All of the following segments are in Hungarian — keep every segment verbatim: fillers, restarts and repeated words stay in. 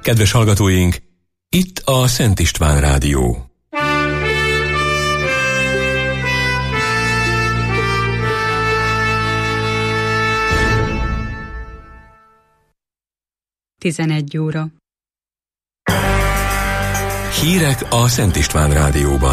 Kedves hallgatóink, itt a Szent István Rádió. tizenegy óra. Hírek a Szent István Rádióban.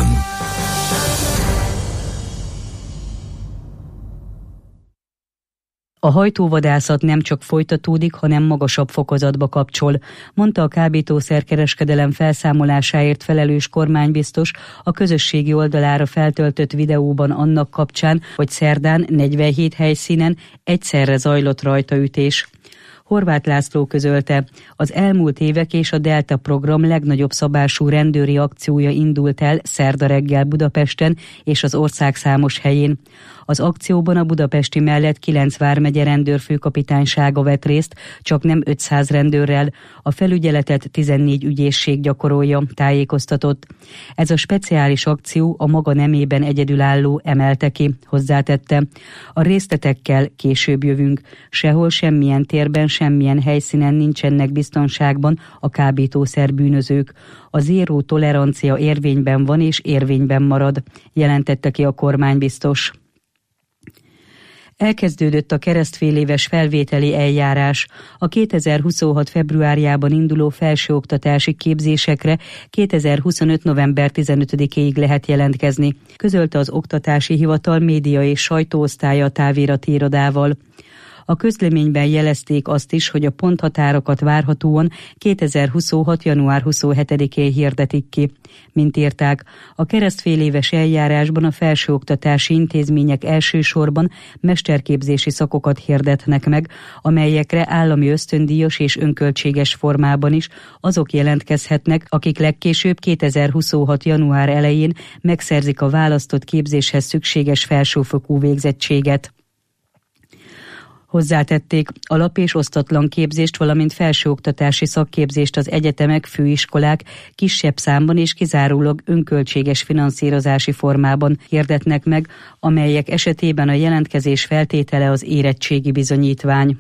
A hajtóvadászat nem csak folytatódik, hanem magasabb fokozatba kapcsol, mondta a kábítószerkereskedelem felszámolásáért felelős kormánybiztos a közösségi oldalára feltöltött videóban annak kapcsán, hogy szerdán negyvenhét helyszínen egyszerre zajlott rajtaütés. Horváth László közölte, az elmúlt évek és a Delta program legnagyobb szabású rendőri akciója indult el szerda reggel Budapesten és az ország számos helyén. Az akcióban a budapesti mellett kilenc vármegye rendőrfőkapitánysága vett részt, csak nem ötszáz rendőrrel, a felügyeletet tizennégy ügyészség gyakorolja, tájékoztatott. Ez a speciális akció a maga nemében egyedülálló, emelte ki, hozzátette. A részletekkel később jövünk, sehol semmilyen térben, semmilyen helyszínen nincsenek biztonságban a kábítószer bűnözők. A zéró tolerancia érvényben van és érvényben marad, jelentette ki a kormánybiztos. Elkezdődött a keresztféléves felvételi eljárás. A kétezer-huszonhat februárjában induló felsőoktatási képzésekre kétezer-huszonöt november tizenötödikéig lehet jelentkezni, közölte az Oktatási Hivatal média és sajtóosztálya a távirati irodával. A közleményben jelezték azt is, hogy a ponthatárokat várhatóan kétezer-huszonhat január huszonhetedikén hirdetik ki. Mint írták, a keresztféléves eljárásban a felsőoktatási intézmények elsősorban mesterképzési szakokat hirdetnek meg, amelyekre állami ösztöndíjas és önköltséges formában is azok jelentkezhetnek, akik legkésőbb kétezer-huszonhat január elején megszerzik a választott képzéshez szükséges felsőfokú végzettséget. Hozzátették, alap- és osztatlan képzést, valamint felsőoktatási szakképzést az egyetemek, főiskolák kisebb számban és kizárólag önköltséges finanszírozási formában hirdetnek meg, amelyek esetében a jelentkezés feltétele az érettségi bizonyítvány.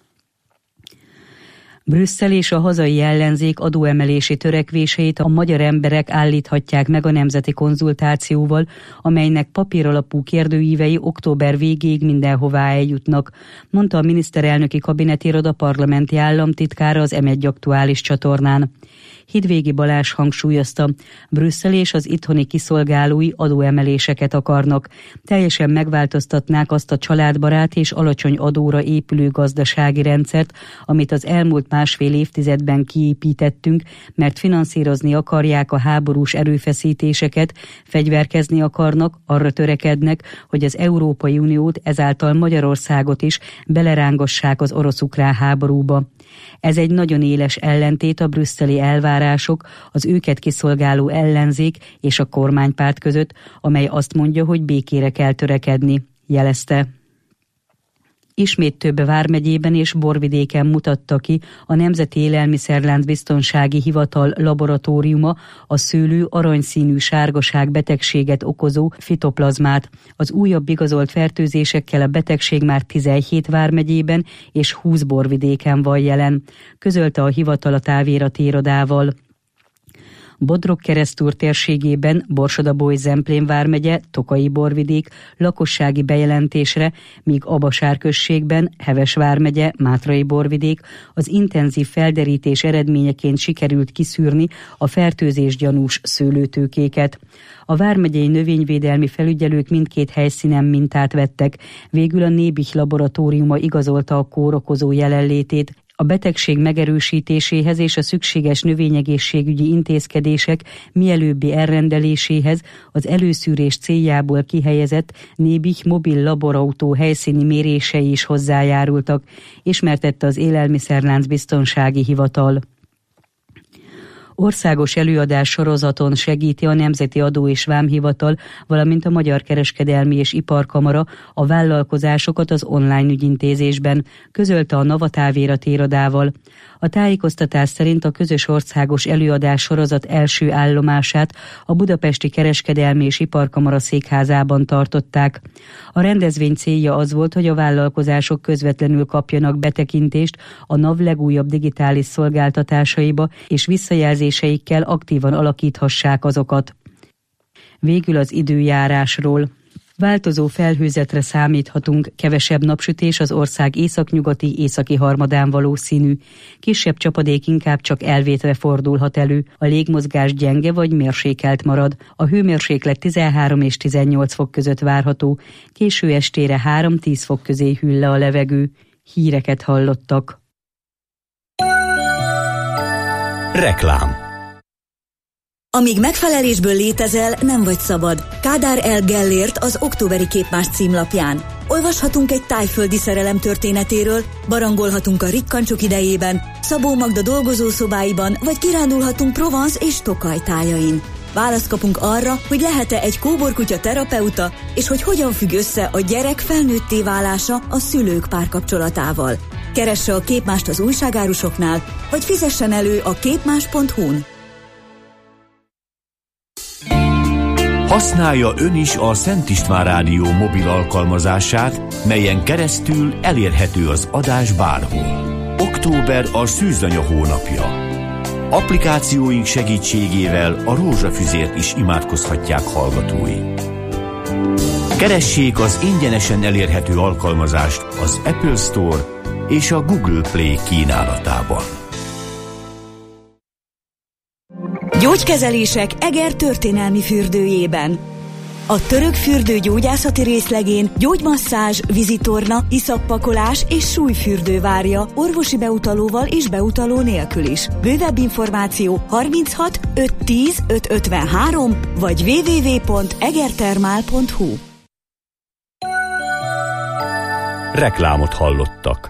Brüsszel és a hazai ellenzék adóemelési törekvéseit a magyar emberek állíthatják meg a nemzeti konzultációval, amelynek papíralapú kérdőívei október végéig mindenhová eljutnak, mondta a miniszterelnöki kabinetiroda parlamenti államtitkára az em egy aktuális csatornán. Hidvégi Balázs hangsúlyozta, Brüsszel és az itthoni kiszolgálói adóemeléseket akarnak. Teljesen megváltoztatnák azt a családbarát és alacsony adóra épülő gazdasági rendszert, amit az elmúlt másfél évtizedben kiépítettünk, mert finanszírozni akarják a háborús erőfeszítéseket, fegyverkezni akarnak, arra törekednek, hogy az Európai Uniót, ezáltal Magyarországot is belerángassák az orosz-ukrán háborúba. Ez egy nagyon éles ellentét a brüsszeli elvárások, az őket kiszolgáló ellenzék és a kormánypárt között, amely azt mondja, hogy békére kell törekedni, jelezte. Ismét több vármegyében és Borvidéken mutatta ki a Nemzeti Élelmiszerlánc Biztonsági Hivatal laboratóriuma a szőlő aranyszínű sárgaság betegséget okozó fitoplazmát. Az újabb igazolt fertőzésekkel a betegség már tizenhét vármegyében és húsz Borvidéken van jelen, közölte a hivatal a távirati irodával. Bodrog-Keresztúr térségében Borsod-Abaúj-Zemplén vármegye, Tokaji Borvidék lakossági bejelentésre, míg Abasár községben Heves vármegye, Mátrai Borvidék az intenzív felderítés eredményeként sikerült kiszűrni a fertőzés gyanús szőlőtőkéket. A vármegyei növényvédelmi felügyelők mindkét helyszínen mintát vettek, végül a Nébih laboratóriuma igazolta a kórokozó jelenlétét. A betegség megerősítéséhez és a szükséges növényegészségügyi intézkedések mielőbbi elrendeléséhez az előszűrés céljából kihelyezett Nébih mobil laborautó helyszíni mérései is hozzájárultak, ismertette az Élelmiszerlánc Biztonsági Hivatal. Országos előadás sorozaton segíti a Nemzeti Adó és Vámhivatal, valamint a Magyar Kereskedelmi és Iparkamara a vállalkozásokat az online ügyintézésben, közölte a Navatávéra téradával. A tájékoztatás szerint a közös országos előadás sorozat első állomását a Budapesti Kereskedelmi és Iparkamara székházában tartották. A rendezvény célja az volt, hogy a vállalkozások közvetlenül kapjanak betekintést a NAV legújabb digitális szolgáltatásaiba, és visszajelzéseikkel aktívan alakíthassák azokat. Végül az időjárásról. Változó felhőzetre számíthatunk, kevesebb napsütés, az ország északnyugati, északi harmadán valószínű. Kisebb csapadék inkább csak elvétre fordulhat elő, a légmozgás gyenge vagy mérsékelt marad. A hőmérséklet tizenhárom és tizennyolc fok között várható, késő estére három-tíz fok közé hűl le a levegő. Híreket hallottak. Reklám. Amíg megfelelésből létezel, nem vagy szabad. Kádár L. Gellért az októberi Képmás címlapján. Olvashatunk egy tájföldi szerelem történetéről, barangolhatunk a rikkancsok idejében, Szabó Magda dolgozószobáiban, vagy kirándulhatunk Provence és Tokaj tájain. Választ kapunk arra, hogy lehet-e egy kóborkutya terapeuta, és hogy hogyan függ össze a gyerek felnőtté válása a szülők párkapcsolatával. Keresse a Képmást az újságárusoknál, vagy fizessen elő a képmás pont hu-n. Használja ön is a Szent István Rádió mobil alkalmazását, melyen keresztül elérhető az adás bárhol. Október a szűzanya hónapja. Applikációink segítségével a rózsafüzért is imádkozhatják hallgatói. Keressék az ingyenesen elérhető alkalmazást az Apple Store és a Google Play kínálatában. Gyógykezelések Eger történelmi fürdőjében. A török fürdő gyógyászati részlegén gyógymasszázs, vízitorna, iszappakolás és súlyfürdő várja orvosi beutalóval és beutaló nélkül is. Bővebb információ harminchat ötszáz tíz ötszázötvenhárom vagy double-u double-u double-u pont egertermál pont hu. Reklámot hallottak.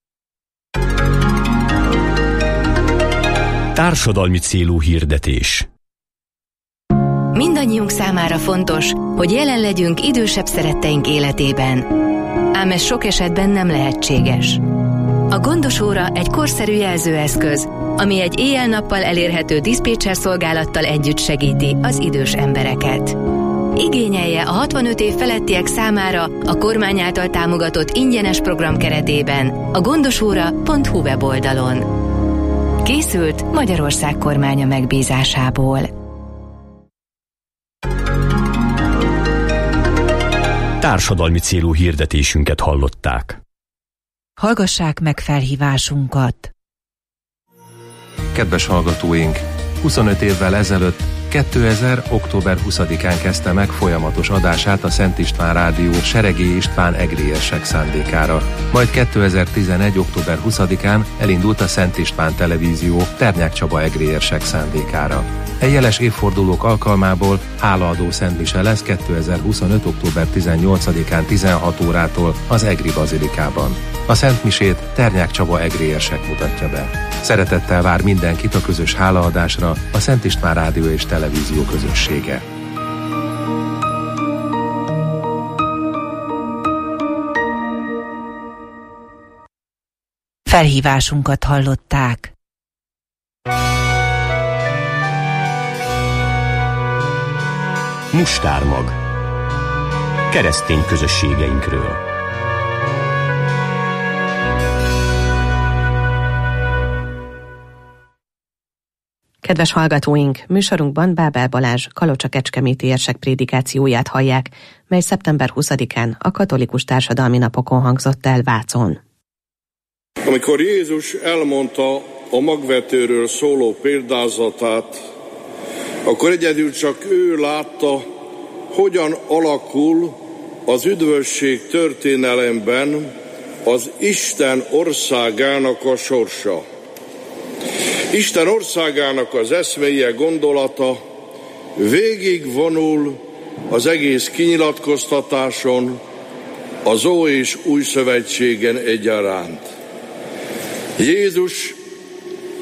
Társadalmi célú hirdetés. Mindannyiunk számára fontos, hogy jelen legyünk idősebb szeretteink életében. Ám ez sok esetben nem lehetséges. A Gondos óra egy korszerű jelzőeszköz, ami egy éjjel-nappal elérhető diszpécser szolgálattal együtt segíti az idős embereket. Igényelje a hatvanöt év felettiek számára a kormány által támogatott ingyenes program keretében a gondosóra pont hu weboldalon. Készült Magyarország kormánya megbízásából. Társadalmi célú hirdetésünket hallották. Hallgassák meg felhívásunkat! Kedves hallgatóink! huszonöt évvel ezelőtt, kétezer. október huszadikán kezdte meg folyamatos adását a Szent István Rádió Seregély István egrérsek szándékára. Majd kétezer-tizenegy. október huszadikán elindult a Szent István Televízió Ternyák Csaba egrérsek szándékára. E jeles évfordulók alkalmából hálaadó szentmise lesz kétezer-huszonöt. október tizennyolcadikán tizenhat órától az Egri Bazilikában. A szentmisét Ternyák Csaba egrérsek mutatja be. Szeretettel vár mindenkit a közös hálaadásra a Szent István Rádió és Televízió közössége. Felhívásunkat hallották. Mustármag. Keresztény közösségeinkről. Kedves hallgatóink, műsorunkban Bábel Balázs Kalocsa-Kecskeméti érsek prédikációját hallják, mely szeptember huszadikán a katolikus társadalmi napokon hangzott el Vácon. Amikor Jézus elmondta a magvetőről szóló példázatát, akkor egyedül csak ő látta, hogyan alakul az üdvösség történelemben az Isten országának a sorsa. Isten országának az eszméje, gondolata végigvonul az egész kinyilatkoztatáson, az Ó és Új Szövetségen egyaránt. Jézus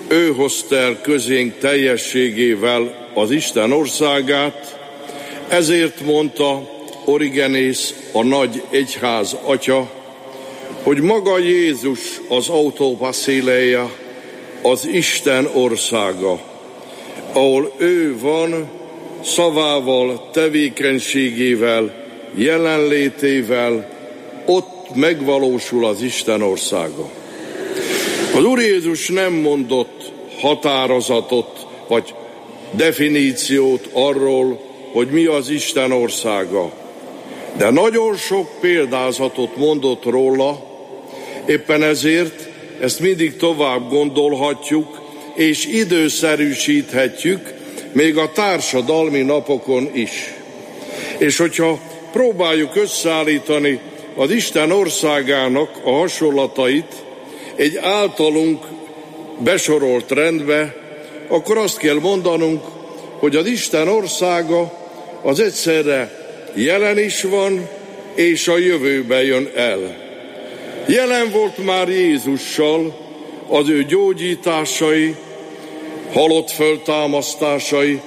ő hozta el közénk teljességével az Isten országát, ezért mondta Origenész, a nagy egyház atya, hogy maga Jézus az autobaszéleja, az Isten országa, ahol ő van, szavával, tevékenységével, jelenlétével, ott megvalósul az Isten országa. Az Úr Jézus nem mondott határozatot, vagy definíciót arról, hogy mi az Isten országa, de nagyon sok példázatot mondott róla, éppen ezért ezt mindig tovább gondolhatjuk, és időszerűsíthetjük, még a társadalmi napokon is. És hogyha próbáljuk összeállítani az Isten országának a hasonlatait egy általunk besorolt rendbe, akkor azt kell mondanunk, hogy az Isten országa az egyszerre jelen is van, és a jövőbe jön el. Jelen volt már Jézussal, az ő gyógyításai, halott föltámasztásai,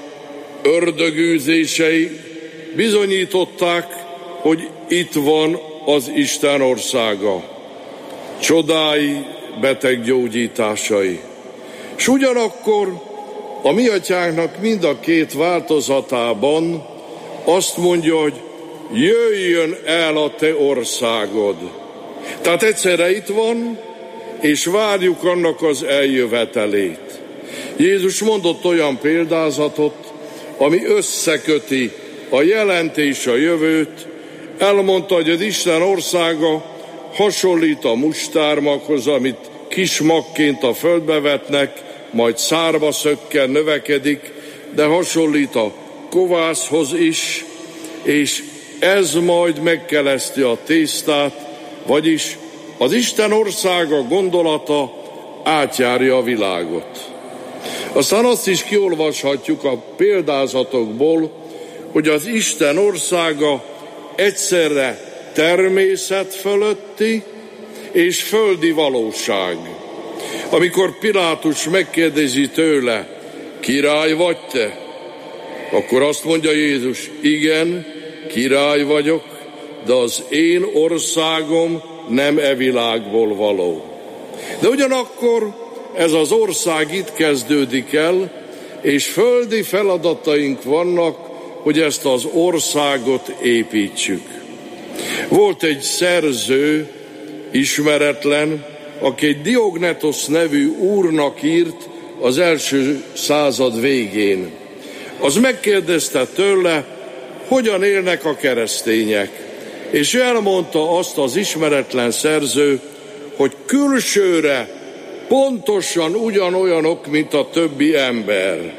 ördögűzései bizonyították, hogy itt van az Isten országa. Csodái, beteggyógyításai. S ugyanakkor a mi atyánknak mind a két változatában azt mondja, hogy jöjjön el a te országod. Tehát egyszerre itt van, és várjuk annak az eljövetelét. Jézus mondott olyan példázatot, ami összeköti a jelent és a jövőt. Elmondta, hogy az Isten országa hasonlít a mustármaghoz, amit kis magként a földbe vetnek, majd szárba szökken, növekedik, de hasonlít a kovászhoz is, és ez majd megkeleszti a tésztát, vagyis az Isten országa gondolata átjárja a világot. Aztán azt is kiolvashatjuk a példázatokból, hogy az Isten országa egyszerre természet fölötti és földi valóság. Amikor Pilátus megkérdezi tőle, király vagy te? Akkor azt mondja Jézus, igen, király vagyok, de az én országom nem e világból való. De ugyanakkor ez az ország itt kezdődik el, és földi feladataink vannak, hogy ezt az országot építsük. Volt egy szerző, ismeretlen, aki egy Diognetos nevű úrnak írt az első század végén. Az megkérdezte tőle, hogyan élnek a keresztények. És ő elmondta azt az ismeretlen szerző, hogy külsőre pontosan ugyanolyanok, mint a többi ember.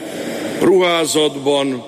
Ruházatban,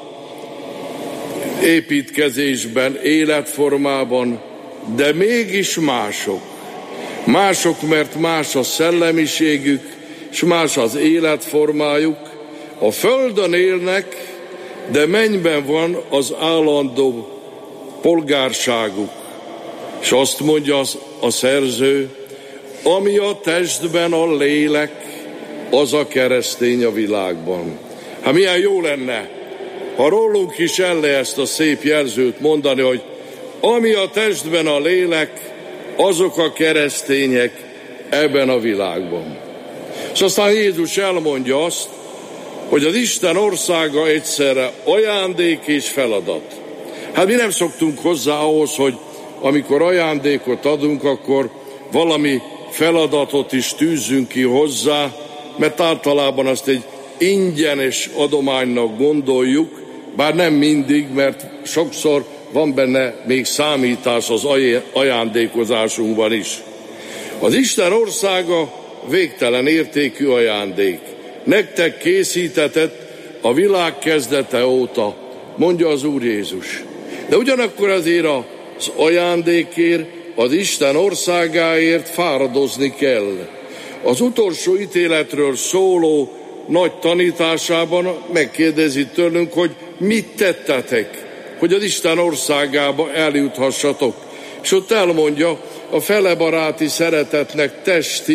építkezésben, életformában, de mégis mások. Mások, mert más a szellemiségük, és más az életformájuk. A földön élnek, de mennyben van az állandó polgárságuk. És azt mondja az, a szerző, ami a testben a lélek, az a keresztény a világban. Hát milyen jó lenne, ha rólunk is el le ezt a szép jelzőt mondani, hogy ami a testben a lélek, azok a keresztények ebben a világban. És aztán Jézus elmondja azt, hogy az Isten országa egyszerre ajándék és feladat. Hát mi nem szoktunk hozzá ahhoz, hogy amikor ajándékot adunk, akkor valami feladatot is tűzzünk ki hozzá, mert általában azt egy ingyenes adománynak gondoljuk, bár nem mindig, mert sokszor van benne még számítás az ajándékozásunkban is. Az Isten országa végtelen értékű ajándék. Nektek készítetett a világ kezdete óta, mondja az Úr Jézus. De ugyanakkor azért az ajándékért, az Isten országáért fáradozni kell. Az utolsó ítéletről szóló nagy tanításában megkérdezi tőlünk, hogy mit tettetek, hogy az Isten országába eljuthassatok. És ott elmondja, a felebaráti szeretetnek testi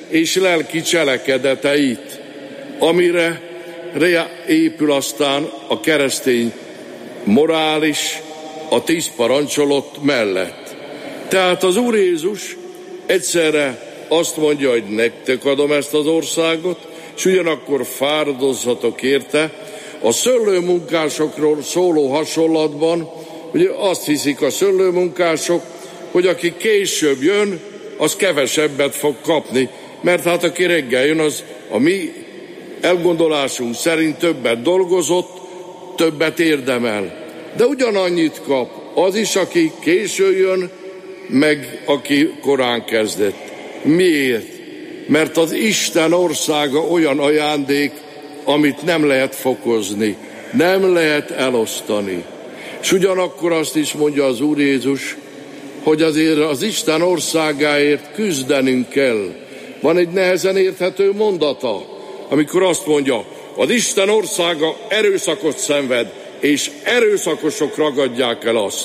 és lelki cselekedeteit, amire épül aztán a keresztény morális, a tíz parancsolat mellett. Tehát az Úr Jézus egyszerre azt mondja, hogy nektek adom ezt az országot, és ugyanakkor fáradozzatok érte. A szőlőmunkásokról szóló hasonlatban, ugye azt hiszik a szőlőmunkások, hogy aki később jön, az kevesebbet fog kapni, mert hát aki reggel jön, az a mi elgondolásunk szerint többet dolgozott, többet érdemel. De ugyanannyit kap az is, aki késő jön, meg aki korán kezdett. Miért? Mert az Isten országa olyan ajándék, amit nem lehet fokozni, nem lehet elosztani. És ugyanakkor azt is mondja az Úr Jézus, hogy azért az Isten országáért küzdenünk kell. Van egy nehezen érthető mondata, amikor azt mondja, az Isten országa erőszakot szenved, és erőszakosok ragadják el azt.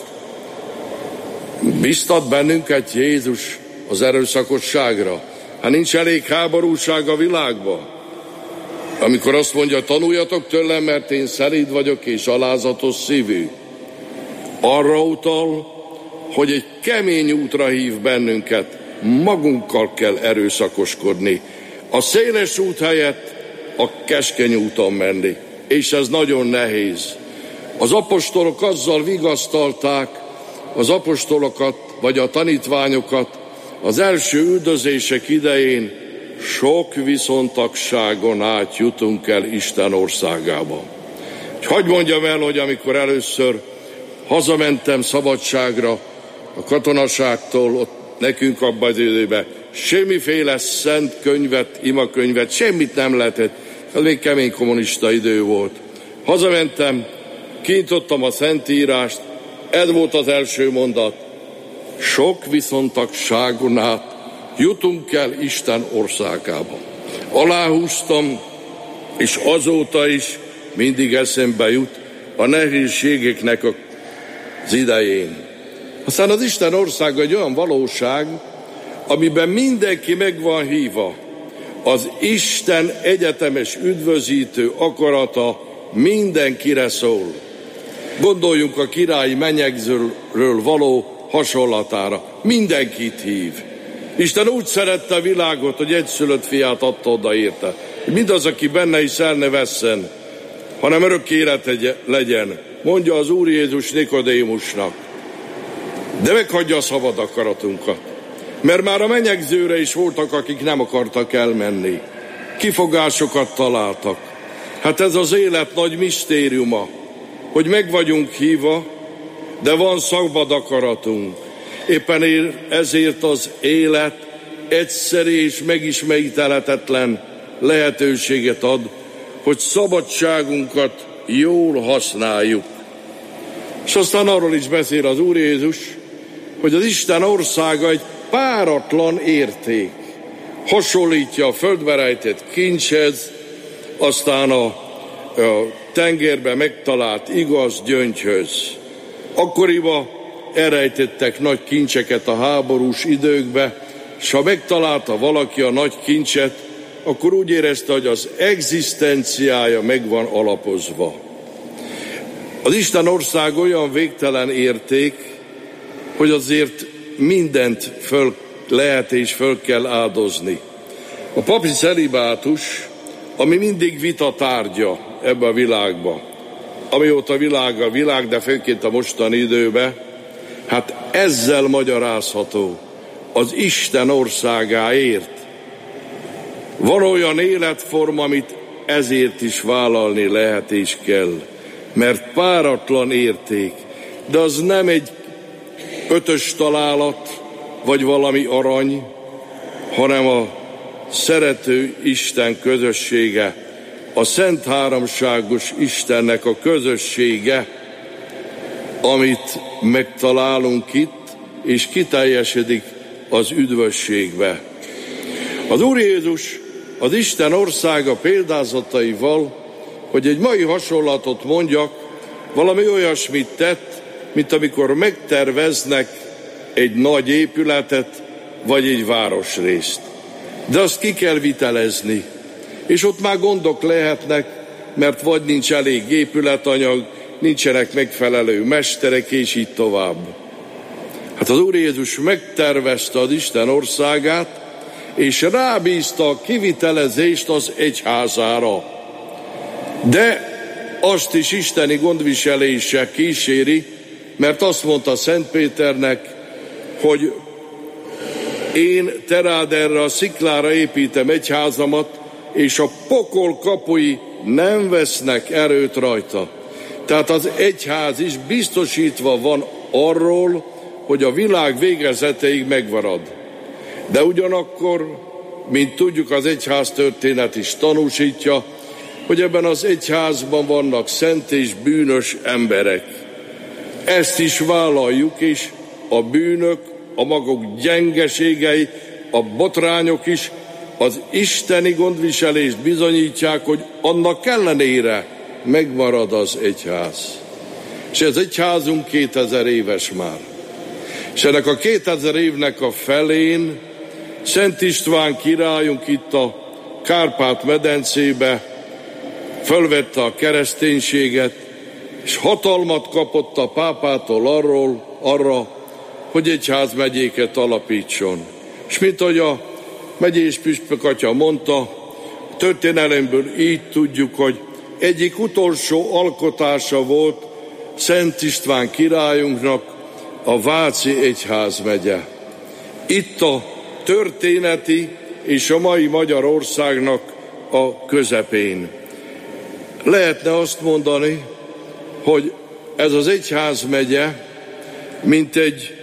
Biztat bennünket Jézus az erőszakosságra? Hát nincs elég háborúság a világban. Amikor azt mondja, tanuljatok tőlem, mert én szelíd vagyok és alázatos szívű. Arra utal, hogy egy kemény útra hív bennünket, magunkkal kell erőszakoskodni. A széles út helyett a keskeny úton menni. És ez nagyon nehéz. Az apostolok azzal vigasztalták az apostolokat, vagy a tanítványokat az első üldözések idején, sok viszontagságon át jutunk el Isten országába. Hadd mondjam el, hogy amikor először hazamentem szabadságra a katonaságtól, ott nekünk abban az időben semmiféle szent könyvet, imakönyvet, semmit nem lehetett. Ez még kemény kommunista idő volt. Hazamentem, kinyitottam a Szentírást, ez volt az első mondat. Sok viszontagságon át jutunk el Isten országába. Aláhúztam, és azóta is mindig eszembe jut a nehézségeknek az idején. Aztán az Isten országa egy olyan valóság, amiben mindenki meg van hívva. Az Isten egyetemes üdvözítő akarata mindenkire szól. Gondoljunk a királyi menyegzőről való hasonlatára. Mindenkit hív. Isten úgy szerette a világot, hogy egyszülött fiát adta oda érte. Mindaz, aki benne is el ne vesszen, hanem örök élet legyen, mondja az Úr Jézus Nikodémusnak. De meghagyja a szabad akaratunkat. Mert már a menyegzőre is voltak, akik nem akartak elmenni. Kifogásokat találtak. Hát ez az élet nagy misztériuma, hogy meg vagyunk hívva, de van szabad akaratunk. Éppen ezért az élet egyszerű és megismételhetetlen lehetőséget ad, hogy szabadságunkat jól használjuk. És aztán arról is beszél az Úr Jézus, hogy az Isten országa egy páratlan érték. Hasonlítja a földbe rejtett kincshez, aztán a, a tengerbe megtalált igaz gyöngyhöz. Akkoriban elrejtettek nagy kincseket a háborús időkbe, és ha megtalálta valaki a nagy kincset, akkor úgy érezte, hogy az egzisztenciája meg van alapozva. Az Isten ország olyan végtelen érték, hogy azért mindent föl lehet és föl kell áldozni. A papi celibátus, ami mindig vita tárgya ebbe a világba, amióta világ a világ, de főként a mostani időben, hát ezzel magyarázható az Isten országáért. Van olyan életforma, amit ezért is vállalni lehet és kell, mert páratlan érték, de az nem egy ötös találat, vagy valami arany, hanem a szerető Isten közössége, a szent háromságos Istennek a közössége, amit megtalálunk itt, és kiteljesedik az üdvösségbe. Az Úr Jézus az Isten országa példázataival, hogy egy mai hasonlatot mondjak, valami olyasmit tett, mint amikor megterveznek egy nagy épületet, vagy egy városrészt. de azt ki kell vitelezni. És ott már gondok lehetnek, mert vagy nincs elég épületanyag, nincsenek megfelelő mesterek, és így tovább. Hát az Úr Jézus megtervezte az Isten országát, és rábízta a kivitelezést az egyházára. De azt is isteni gondviselése kíséri, mert azt mondta Szent Péternek, hogy én te rád erre a sziklára építem egyházamat, és a pokol kapui nem vesznek erőt rajta. Tehát az egyház is biztosítva van arról, hogy a világ végezeteig megmarad. De ugyanakkor, mint tudjuk, az egyház történet is tanúsítja, hogy ebben az egyházban vannak szent és bűnös emberek. Ezt is vállaljuk, és a bűnök, a maguk gyengeségei, a botrányok is az isteni gondviselést bizonyítják, hogy annak ellenére megmarad az egyház. És ez egyházunk kétezer éves már. És ennek a kétezer évnek a felén Szent István királyunk itt a Kárpát-medencébe fölvette a kereszténységet, és hatalmat kapott a pápától arról, arra, hogy egyházmegyéket alapítson. És mint ahogy a megyés püspök atya mondta, a történelemből így tudjuk, hogy egyik utolsó alkotása volt Szent István királyunknak a Váci egyházmegye. Itt a történeti és a mai Magyarországnak a közepén. Lehetne azt mondani, hogy ez az egyházmegye mint egy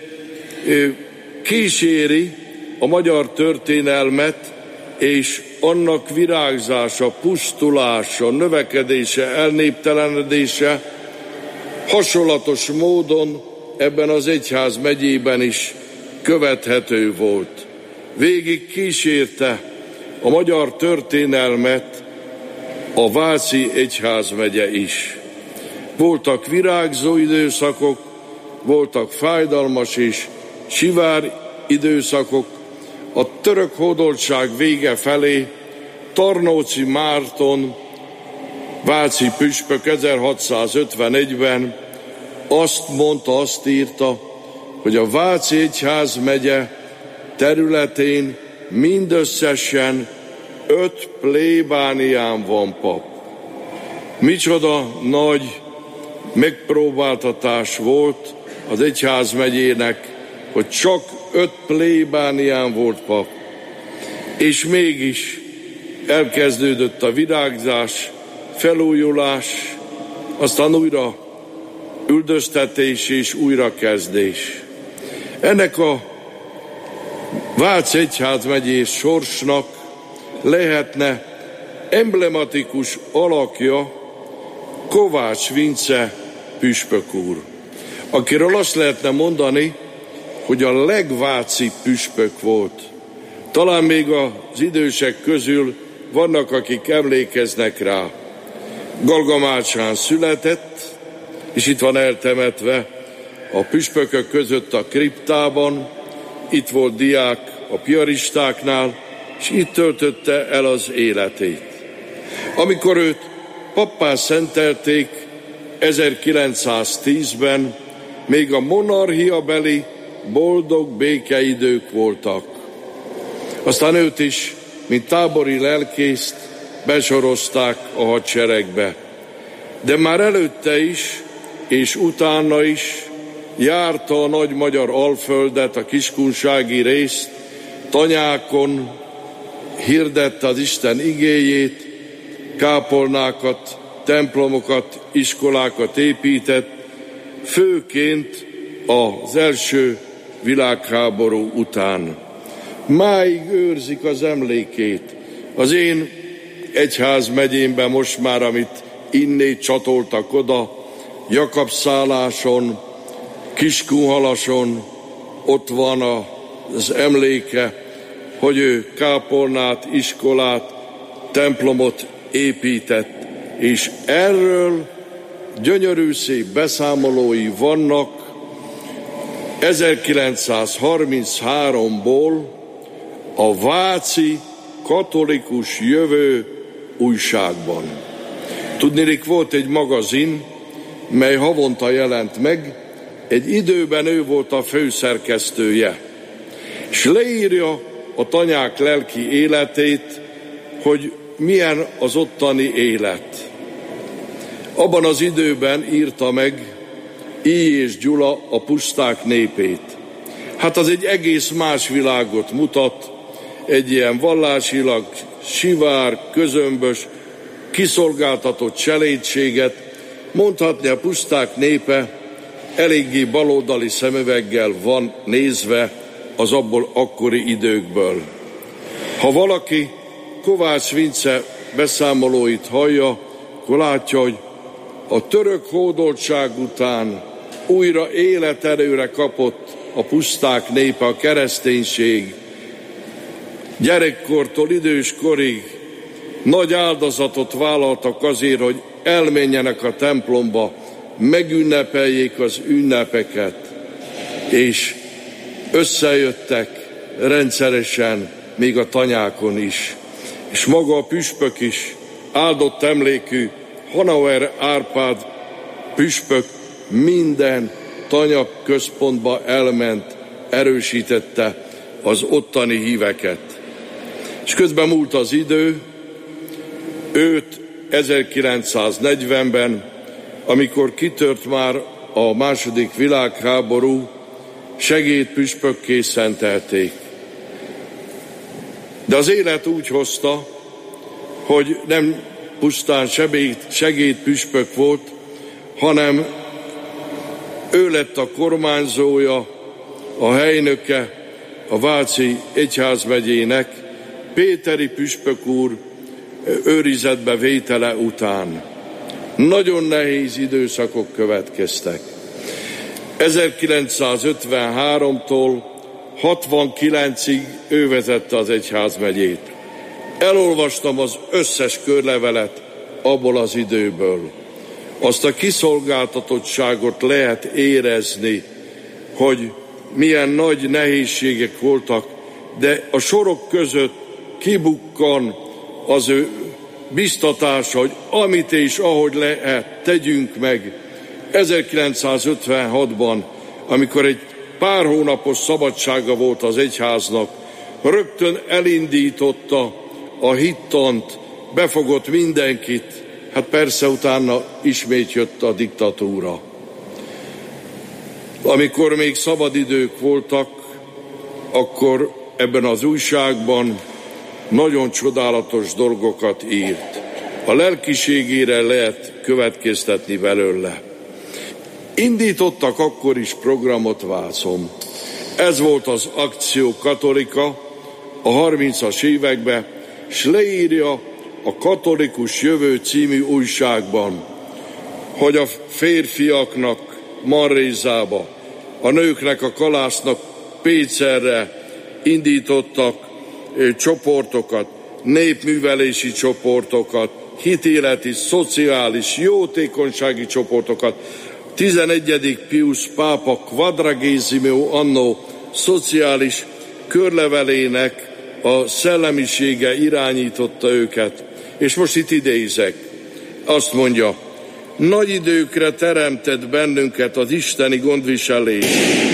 kíséri a magyar történelmet, és annak virágzása, pusztulása, növekedése, elnéptelenedése hasonlatos módon ebben az egyház megyében is követhető volt. Végig kísérte a magyar történelmet a Váci egyházmegye is. Voltak virágzó időszakok, voltak fájdalmas és sivár időszakok. A török hódoltság vége felé Tarnóci Márton, váci püspök ezerhatszázötvenegyben azt mondta, azt írta, hogy a Váci egyházmegye területén mindösszesen öt plébánián van pap. Micsoda nagy megpróbáltatás volt az egyházmegyének, hogy csak öt plébánián volt pap. És mégis elkezdődött a virágzás, felújulás, aztán újra üldöztetés és újrakezdés. Ennek a Vác egyházmegyés sorsnak lehetne emblematikus alakja Kovács Vince püspök úr, akiről azt lehetne mondani, hogy a legváci püspök volt. Talán még az idősek közül vannak, akik emlékeznek rá. Galgamácsán született, és itt van eltemetve a püspökök között a kriptában, itt volt diák a piaristáknál, és itt töltötte el az életét. Amikor őt pappá szentelték ezerkilencszáztízben, még a monarchiabeli boldog békeidők voltak. Aztán őt is, mint tábori lelkészt besorozták a hadseregbe. De már előtte is, és utána is járta a nagy magyar Alföldet, a kiskunsági részt, tanyákon hirdette az Isten igéjét, kápolnákat, templomokat, iskolákat épített, főként az első világháború után. Máig őrzik az emlékét. Az én egyházmegyémben most már, amit innét csatoltak oda, Jakabszálláson, Kiskunhalason, ott van az emléke, hogy ő kápolnát, iskolát, templomot épített. És erről gyönyörű szép beszámolói vannak ezerkilencszázharminchárom a Váci Katolikus Jövő újságban. Tudniillik, volt egy magazin, mely havonta jelent meg, egy időben ő volt a főszerkesztője, és leírja a tanyák lelki életét, hogy milyen az ottani élet. Abban az időben írta meg I. és Gyula a puszták népét. Hát az egy egész más világot mutat, egy ilyen vallásilag sivár, közömbös, kiszolgáltatott cselédséget, mondhatni a puszták népe eléggé baloldali szemüveggel van nézve az abból akkori időkből. Ha valaki Kovács Vince beszámolóit hallja, akkor látja, hogy a török hódoltság után újra életerőre kapott a puszták népe, a kereszténység. Gyerekkortól időskorig nagy áldozatot vállaltak azért, hogy elmenjenek a templomba, megünnepeljék az ünnepeket, és összejöttek rendszeresen, még a tanyákon is. És maga a püspök is, áldott emlékű Hanauer Árpád püspök minden tanya központba elment, erősítette az ottani híveket. És közben múlt az idő, őt ezerkilencszáznegyvenben, amikor kitört már a második világháború, segédpüspökké szentelték. De az élet úgy hozta, hogy nem pusztán segédpüspök volt, hanem ő lett a kormányzója, a helynöke a Váci egyházmegyének, Péteri püspök úr őrizetbe vétele után. Nagyon nehéz időszakok következtek. ezerkilencszázötvenháromtól hatvankilencig ő vezette az egyházmegyét. Elolvastam az összes körlevelet abból az időből. Azt a kiszolgáltatottságot lehet érezni, hogy milyen nagy nehézségek voltak, de a sorok között kibukkan az ő biztatása, hogy amit és ahogy lehet, tegyünk meg. ezerkilencszázötvenhatban, amikor egy pár hónapos szabadsága volt az egyháznak, rögtön elindította a hittant, befogott mindenkit, hát persze utána ismét jött a diktatúra. Amikor még szabadidők voltak, akkor ebben az újságban nagyon csodálatos dolgokat írt. A lelkiségére lehet következtetni belőle. Indítottak akkor is programot Vácon. Ez volt az Akció Katolika a harmincas években, s leírja a Katolikus Jövő című újságban, hogy a férfiaknak Manrézába, a nőknek a Kalásznak Pécerre indítottak ö, csoportokat, népművelési csoportokat, hitéleti, szociális, jótékonysági csoportokat. tizenegyedik Pius pápa Quadragesimo anno szociális körlevelének a szellemisége irányította őket. És most itt idézek. Azt mondja, nagy időkre teremtett bennünket az isteni gondviselés.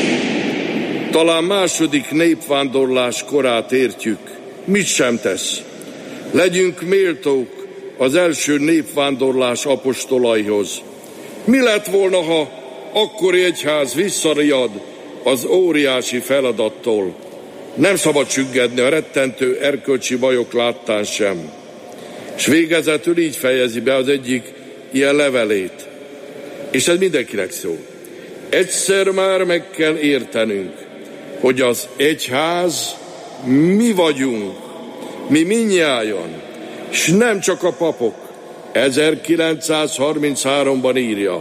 Talán második népvándorlás korát értjük. Mit sem tesz. Legyünk méltók az első népvándorlás apostolaihoz. Mi lett volna, ha akkori egyház visszariad az óriási feladattól? Nem szabad süggedni a rettentő erkölcsi bajok láttán sem. És végezetül így fejezi be az egyik ilyen levelét. És ez mindenkinek szól. Egyszer már meg kell értenünk, hogy az egyház mi vagyunk, mi mindnyájan, és nem csak a papok. ezerkilencszázharmincháromban írja.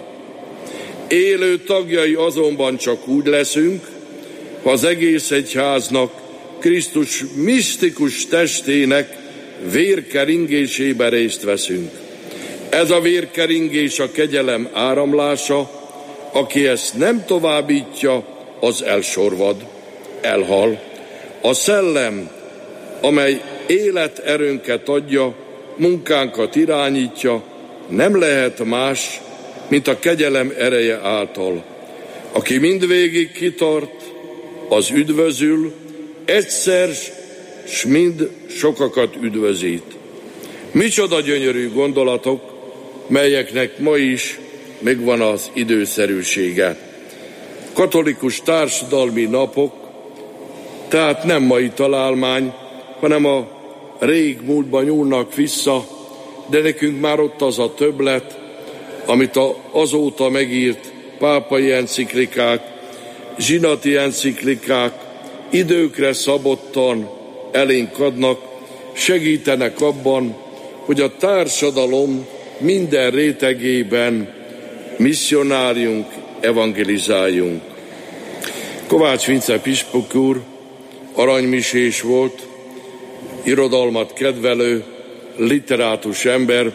Élő tagjai azonban csak úgy leszünk, ha az egész egyháznak, Krisztus misztikus testének vérkeringésében részt veszünk. Ez a vérkeringés a kegyelem áramlása, aki ezt nem továbbítja, az elsorvad, elhal. A szellem, amely életerőnket adja, munkánkat irányítja, nem lehet más, mint a kegyelem ereje által. Aki mindvégig kitart, az üdvözül, egyszer s mind sokakat üdvözít. Micsoda gyönyörű gondolatok, melyeknek ma is megvan az időszerűsége. Katolikus társadalmi napok, tehát nem mai találmány, hanem a rég múltban nyúlnak vissza, de nekünk már ott az a többlet, amit a, azóta megírt pápai enciklikák, zsinati enciklikák időkre szabottan elénk adnak, segítenek abban, hogy a társadalom minden rétegében misszionáriunk, evangelizáljunk. Kovács Vince Püspök úr aranymisés volt, irodalmat kedvelő, literátus ember,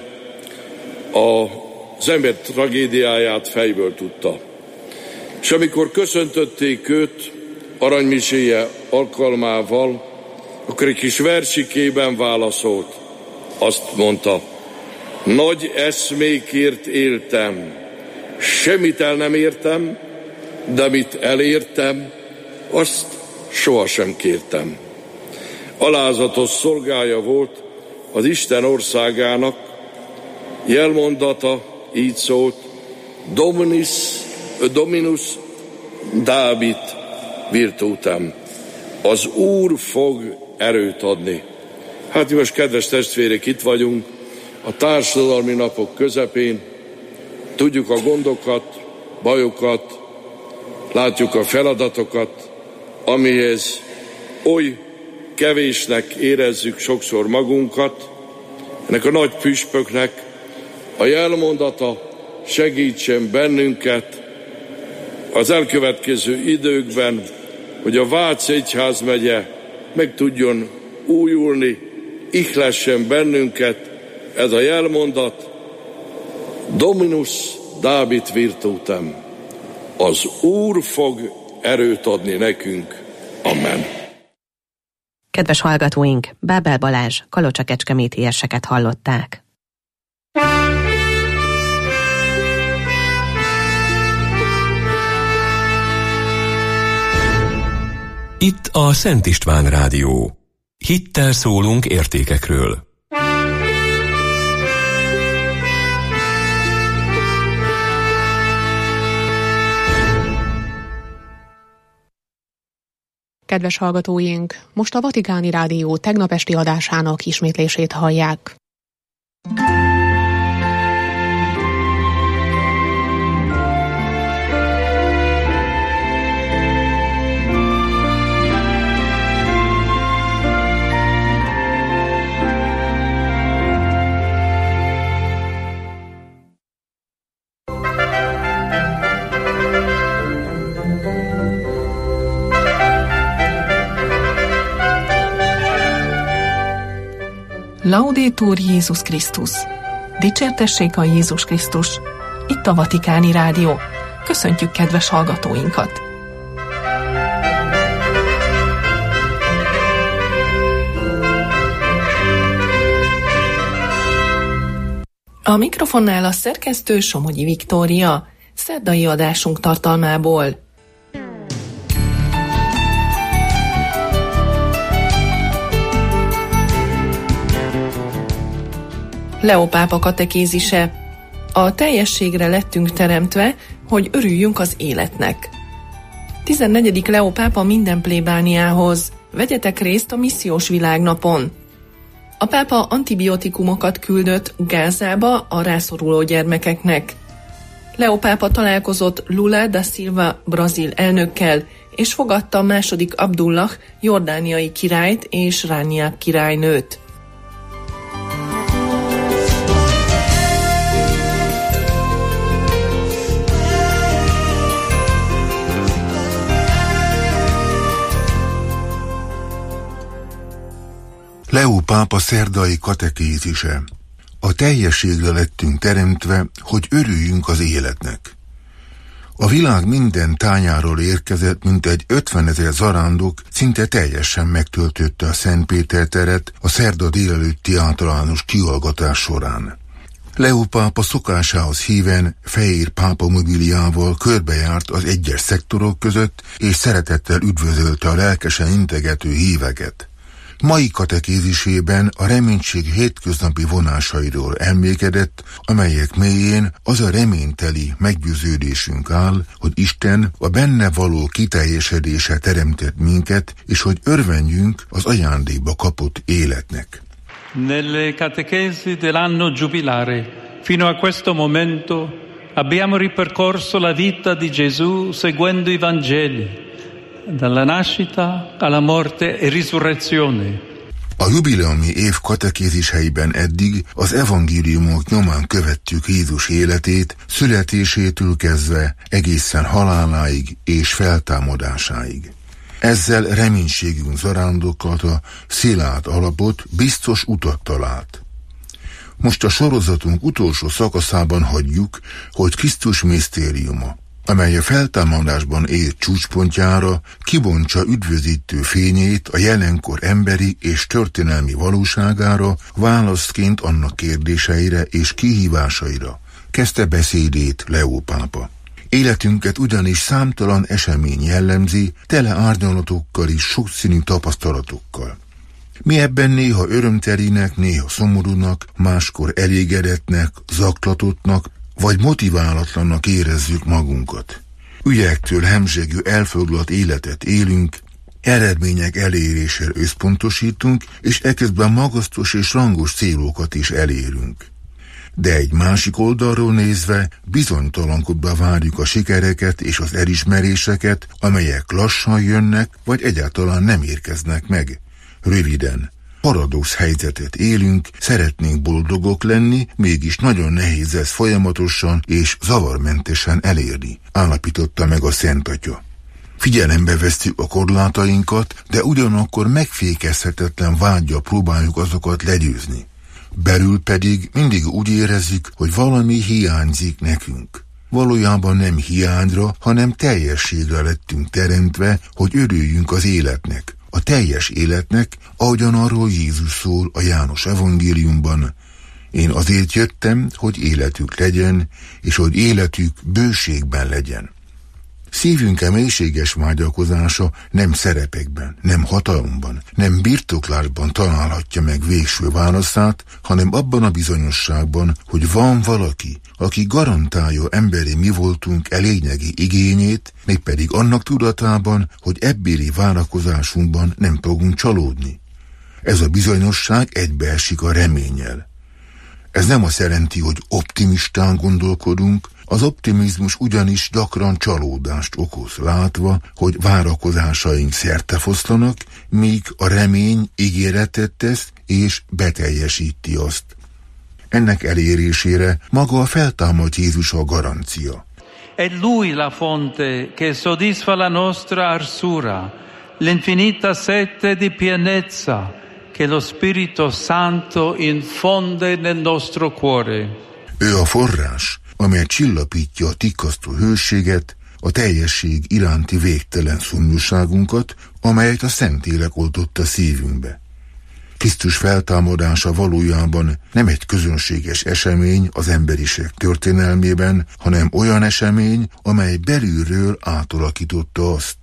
az ember tragédiáját fejből tudta. És amikor köszöntötték őt aranymiséje alkalmával, akkor egy kis versikében válaszolt. Azt mondta, nagy eszmékért éltem, semmit el nem értem, de mit elértem, azt sohasem kértem. Alázatos szolgája volt az Isten országának, jelmondata így szólt, Dominus, Dominus Dabit virtutem. Az Úr fog erőt adni. Hát mi most, kedves testvérek, itt vagyunk a társadalmi napok közepén, tudjuk a gondokat, bajokat, látjuk a feladatokat, amihez oly kevésnek érezzük sokszor magunkat. Ennek a nagy püspöknek a jelmondata segítsen bennünket az elkövetkező időkben, hogy a Vác egyházmegye meg tudjon újulni, ihlessen bennünket ez a jelmondat, Dominus Dabit virtutem. Az Úr fog erőt adni nekünk. Amen. Kedves hallgatóink, Bábel Balázs kalocsa-kecskeméti érseket hallották. Itt a Szent István Rádió. Hittel szólunk értékekről. Kedves hallgatóink, most a Vatikáni Rádió tegnap esti adásának ismétlését hallják. Laudetur Jézus Krisztus! Dicsértessék a Jézus Krisztus! Itt a Vatikáni Rádió. Köszöntjük kedves hallgatóinkat! A mikrofonnál a szerkesztő Somogyi Viktória, szerdai adásunk tartalmából. Leó pápa katekézise. A teljességre lettünk teremtve, hogy örüljünk az életnek. tizennegyedik Leó pápa minden plébániához. Vegyetek részt a missziós világnapon. A pápa antibiotikumokat küldött Gázába a rászoruló gyermekeknek. Leó pápa találkozott Lula da Silva brazil elnökkel, és fogadta második Abdullah jordániai királyt és Rania királynőt. Leó pápa szerdai katekézise. A teljességre lettünk teremtve, hogy örüljünk az életnek. A világ minden tájáról érkezett mintegy ötvenezer zarándok szinte teljesen megtöltötte a Szentpéter teret a szerda délelőtti általános kihallgatás során. Leó pápa szokásához híven fehér pápa mobiliával körbejárt az egyes szektorok között, és szeretettel üdvözölte a lelkesen integető híveket. Mai katekézisében a reménység hétköznapi vonásairól emlékedett, amelyek mélyén az a reményteli meggyőződésünk áll, hogy Isten a benne való kiteljesedése teremtett minket, és hogy örvendjünk az ajándékba kapott életnek. Nelle catechesi dell'anno giubilare, fino a questo momento, abbiamo ripercorso la vita di Gesù seguendo i Vangeli, dalla nascita alla morte e risurrezione. A jubileumi év katekéziseiben eddig az evangéliumok nyomán követtük Jézus életét, születésétől kezdve egészen haláláig és feltámadásáig. Ezzel reménységünk zarándoklata szilárd alapot, biztos utat talált. Most a sorozatunk utolsó szakaszában hagyjuk, hogy Krisztus misztériuma, amely a feltámadásban ért csúcspontjára kibontsa üdvözítő fényét a jelenkor emberi és történelmi valóságára, válaszként annak kérdéseire és kihívásaira, kezdte beszédét Leó pápa. Életünket ugyanis számtalan esemény jellemzi, tele árnyalatokkal és sokszínű tapasztalatokkal. Mi ebben néha örömtelinek, néha szomorúnak, máskor elégedettnek, zaklatottnak, vagy motiválatlannak érezzük magunkat. Ügyektől hemzsegő elfoglalt életet élünk, eredmények elérésére összpontosítunk, és eközben magasztos és rangos célokat is elérünk. De egy másik oldalról nézve bizonytalankodva várjuk a sikereket és az elismeréseket, amelyek lassan jönnek, vagy egyáltalán nem érkeznek meg. Röviden, paradox helyzetet élünk, szeretnénk boldogok lenni, mégis nagyon nehéz ez folyamatosan és zavarmentesen elérni, állapította meg a Szent Atya. Figyelembe vesszük a korlátainkat, de ugyanakkor megfékezhetetlen vággyal próbáljuk azokat legyőzni. Belül pedig mindig úgy érezzük, hogy valami hiányzik nekünk. Valójában nem hiányra, hanem teljességre lettünk teremtve, hogy örüljünk az életnek. A teljes életnek, ahogyan arról Jézus szól a János evangéliumban. Én azért jöttem, hogy életük legyen, és hogy életük bőségben legyen. Szívünk mélységes vágyakozása nem szerepekben, nem hatalomban, nem birtoklásban találhatja meg végső válaszát, hanem abban a bizonyosságban, hogy van valaki, aki garantálja emberi mi voltunk e lényegi igényét, mégpedig annak tudatában, hogy ebbéli várakozásunkban nem fogunk csalódni. Ez a bizonyosság egybeesik a reménnyel. Ez nem azt jelenti, hogy optimistán gondolkodunk, az optimizmus ugyanis gyakran csalódást okoz, látva, hogy várakozásaink szertefoszlanak, míg a remény ígéretet tesz és beteljesíti azt. Ennek elérésére maga a feltámadt Jézus a garancia. È Lui la fonte che soddisfa la nostra arsura, l'infinita sete di pienezza che lo Spirito Santo infonde nel nostro cuore. Ő a forrás, amely csillapítja a tikkasztó hőséget, a teljesség iránti végtelen szomjúságunkat, amelyet a Szentlélek oltott a szívünkbe. Krisztus feltámadása valójában nem egy közönséges esemény az emberiség történelmében, hanem olyan esemény, amely belülről átalakította azt.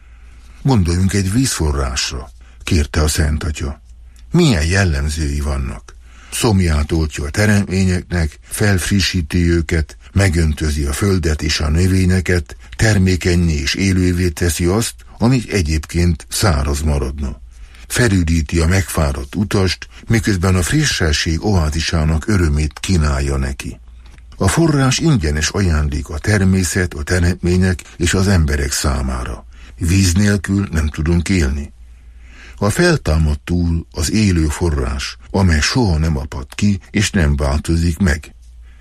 Gondoljunk egy vízforrásra, kérte a Szent Atya. Milyen jellemzői vannak? Szomját oltja a teremtményeknek, felfrissíti őket, megöntözi a földet és a növényeket, termékenyé és élővé teszi azt, ami egyébként száraz maradna. Felüdíti a megfáradt utast, miközben a frissesség oázisának örömét kínálja neki. A forrás ingyenes ajándék a természet, a teremtmények és az emberek számára. Víz nélkül nem tudunk élni. A feltámadt túl az élő forrás, amely soha nem apad ki és nem változik meg.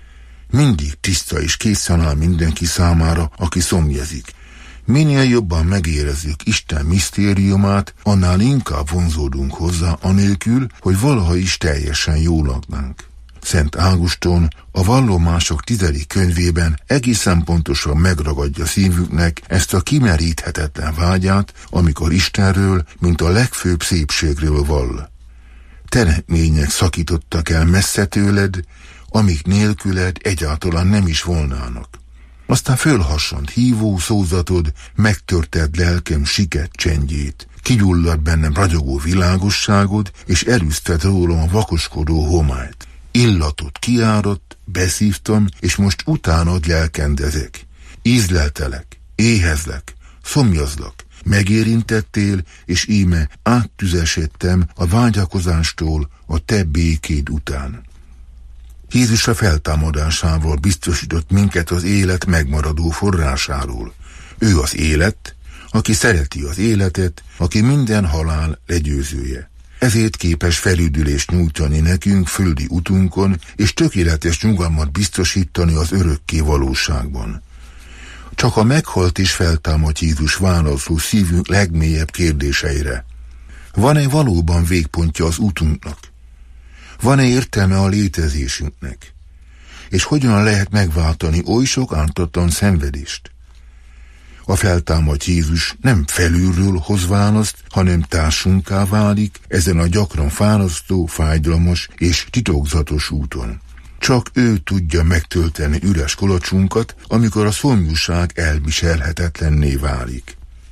Mindig tiszta és készen áll mindenki számára, aki szomjazik. Minél jobban megérezzük Isten misztériumát, annál inkább vonzódunk hozzá anélkül, hogy valaha is teljesen jól laknánk. Szent Ágoston a Vallomások tizedik könyvében egészen pontosan megragadja szívüknek ezt a kimeríthetetlen vágyát, amikor Istenről, mint a legfőbb szépségről vall. Teremtmények szakítottak el messze tőled, amik nélküled egyáltalán nem is volnának. Aztán fölhassant hívó szózatod, megtörted lelkem siket csendjét, kigyulladt bennem ragyogó világosságod, és elűzted rólam a vakoskodó homályt. Illatot kiárott, beszívtam, és most utánad lelkendezek. Ízleltelek, éhezlek, szomjazlak, megérintettél, és íme áttüzesedtem a vágyakozástól a te békéd után. Jézus a feltámadásával biztosított minket az élet megmaradó forrásáról. Ő az élet, aki szereti az életet, aki minden halál legyőzője. Ezért képes felüdülést nyújtani nekünk földi utunkon, és tökéletes nyugalmat biztosítani az örökké valóságban. Csak a meghalt és feltámadt Jézus válaszol szívünk legmélyebb kérdéseire. Van-e valóban végpontja az útunknak? Van-e értelme a létezésünknek? És hogyan lehet megváltani oly sok ártatlan szenvedést? A feltámadt Jézus nem felülről hoz választ, hanem társunká válik ezen a gyakran fárasztó, fájdalmas és titokzatos úton. Csak ő tudja megtölteni üres kolocsunkat, amikor a szomjúság elviselhetetlenné válik.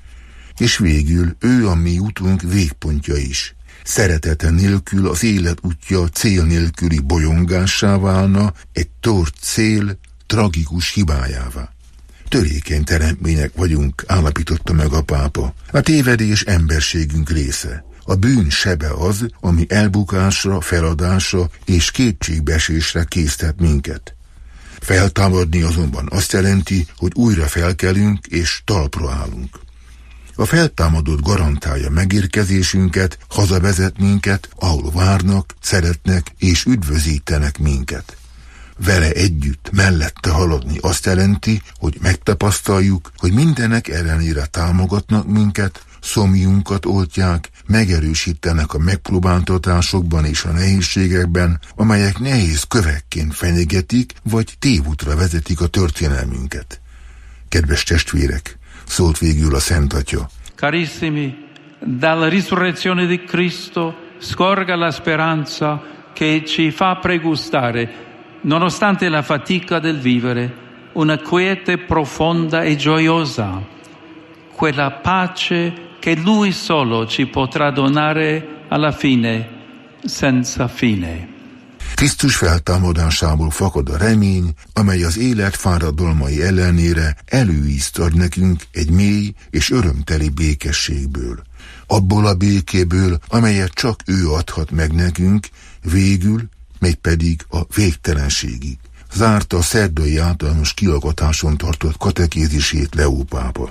És végül ő a mi útunk végpontja is. Szeretete nélkül az élet útja cél nélküli bolyongássá válna, egy tort cél tragikus hibájává. Törékeny teremtmények vagyunk, állapította meg a pápa. A tévedés emberségünk része. A bűn sebe az, ami elbukásra, feladásra és kétségbeesésre késztet minket. Feltámadni azonban azt jelenti, hogy újra felkelünk és talpra állunk. A feltámadott garantálja megérkezésünket, hazavezet minket, ahol várnak, szeretnek és üdvözítenek minket. Vele együtt, mellette haladni azt jelenti, hogy megtapasztaljuk, hogy mindenek ellenére támogatnak minket, szomjunkat oltják, megerősítenek a megpróbáltatásokban és a nehézségekben, amelyek nehéz kövekként fenyegetik, vagy tévútra vezetik a történelmünket. Kedves testvérek, szólt végül a Szent Atya. Carissimi, dalla risurrezione di Cristo scorga la speranza che ci fa pregustare, nonostante la fatica del vivere, una quiete profonda e gioiosa, quella pace che Lui solo ci potrà donare alla fine, senza fine. Krisztus feltámadásából fakad a remény, amely az élet fáradalmai ellenére előízt ad nekünk egy mély és örömteli békességből. Abból a békéből, amelyet csak ő adhat meg nekünk, végül, mégpedig a végtelenségig. Zárta a szerdai általános kiallgatáson tartott katekézisét Leó pápa.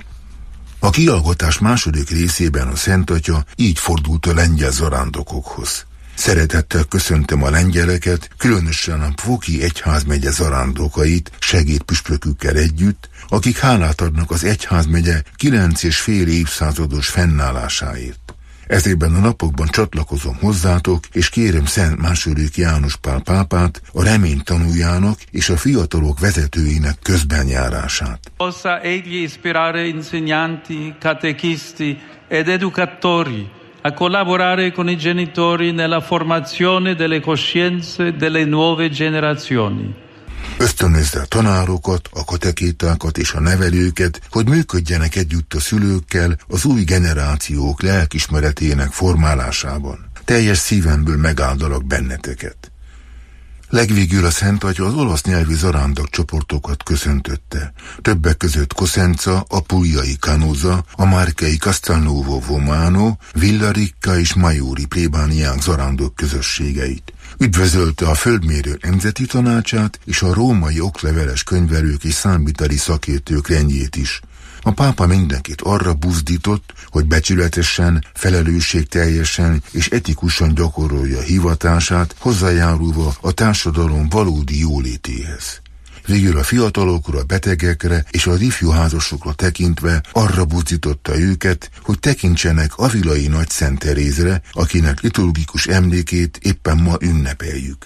A kiallgatás második részében a Szent Atya így fordult a lengyel zarándokokhoz. Szeretettel köszöntöm a lengyeleket, különösen a Pfoki egyházmegye zarándokait segédpüspökükkel együtt, akik hálát adnak az egyházmegye kilenc és fél évszázados fennállásáért. Ezekben a napokban csatlakozom hozzátok, és kérem Szent második János Pál pápát, a remény tanújának és a fiatalok vezetőinek közbenjárását. Possa egli ispirare insegnanti, catechisti ed educatori a collaborare con i genitori nella formazione delle coscienze delle nuove generazioni. Ösztönözze a tanárokat, a katekétákat és a nevelőket, hogy működjenek együtt a szülőkkel az új generációk lelkismeretének formálásában. Teljes szívemből megáldalak benneteket. Legvégül a Szent Atya az olasz nyelvű zarándok csoportokat köszöntötte. Többek között Cosenza, a Pugliai Canosa, a Márkei Castelnuovo Vomano, Villaricca és Majori plébániák zarándok közösségeit. Üdvözölte a Földmérő Nemzeti Tanácsát és a római okleveles könyvelők és számviteli szakértők rendjét is. A pápa mindenkit arra buzdított, hogy becsületesen, felelősségteljesen és etikusan gyakorolja hivatását, hozzájárulva a társadalom valódi jólétéhez. Végül a fiatalokra, a betegekre és az ifjúházasokra tekintve arra buzdította őket, hogy tekintsenek Avilai Nagy Szent Terézre, akinek liturgikus emlékét éppen ma ünnepeljük.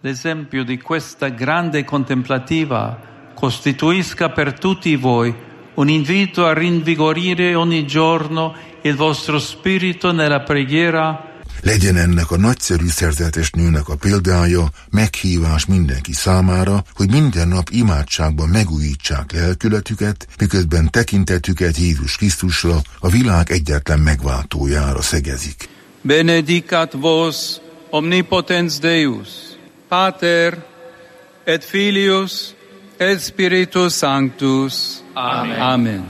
l'esempio di questa grande contemplativa costituisca per tutti voi un invito a rinvigorire ogni giorno il vostro spirito nella preghiera. Legyen ennek a nagyszerű szerzetes nőnek a példája meghívás mindenki számára, hogy minden nap imádságban megújítsák lelkületüket, miközben tekintetüket Jézus Krisztusra, a világ egyetlen megváltójára szegezik. Benedicat vos omnipotens Deus, Pater et Filius et Spiritus Sanctus. Amen. Amen.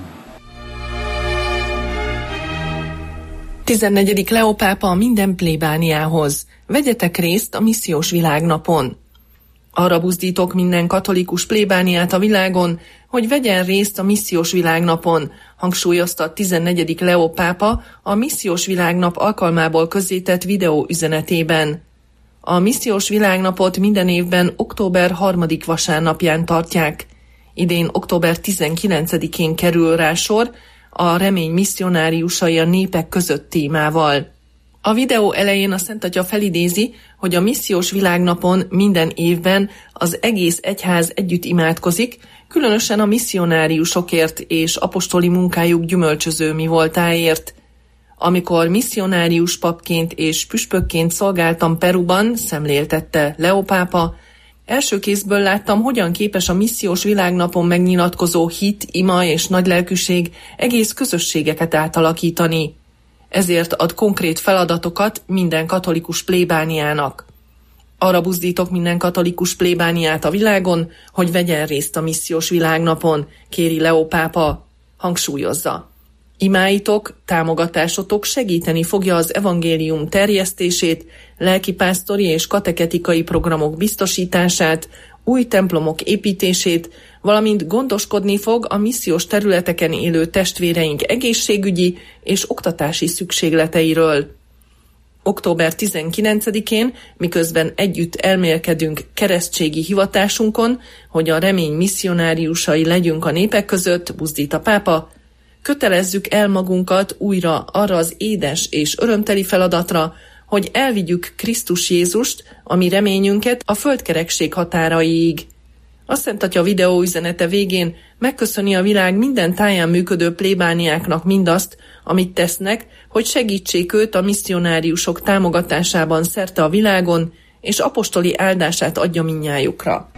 tizennegyedik Leó pápa minden plébániához. Vegyetek részt a missziós világnapon. Arra buzdítok minden katolikus plébániát a világon, hogy vegyen részt a missziós világnapon, hangsúlyozta a tizennegyedik Leó pápa a missziós világnap alkalmából közzétett videó üzenetében. A missziós világnapot minden évben október harmadik vasárnapján tartják. Idén október tizenkilencedikén kerül rá sor, a remény misszionáriusai a népek között témával. A videó elején a Szent Atya felidézi, hogy a missziós világnapon minden évben az egész egyház együtt imádkozik, különösen a misszionáriusokért és apostoli munkájuk gyümölcsöző mi voltáért. Amikor misszionárius papként és püspökként szolgáltam Peruban, szemléltette Leó pápa, első kézből láttam, hogyan képes a missziós világnapon megnyilatkozó hit, ima és nagylelkűség egész közösségeket átalakítani. Ezért ad konkrét feladatokat minden katolikus plébániának. Arra buzdítok minden katolikus plébániát a világon, hogy vegyen részt a missziós világnapon, kéri Leó pápa, hangsúlyozza. Imáitok, támogatásotok segíteni fogja az evangélium terjesztését, lelkipásztori és kateketikai programok biztosítását, új templomok építését, valamint gondoskodni fog a missziós területeken élő testvéreink egészségügyi és oktatási szükségleteiről. október tizenkilencedikén, miközben együtt elmélkedünk keresztségi hivatásunkon, hogy a remény misszionáriusai legyünk a népek között, buzdít a pápa, kötelezzük el magunkat újra arra az édes és örömteli feladatra, hogy elvigyük Krisztus Jézust, ami reményünket a földkerekség határaiig. A Szent Atya videó üzenete végén megköszöni a világ minden táján működő plébániáknak mindazt, amit tesznek, hogy segítsék őt a misszionáriusok támogatásában szerte a világon, és apostoli áldását adja mindnyájukra.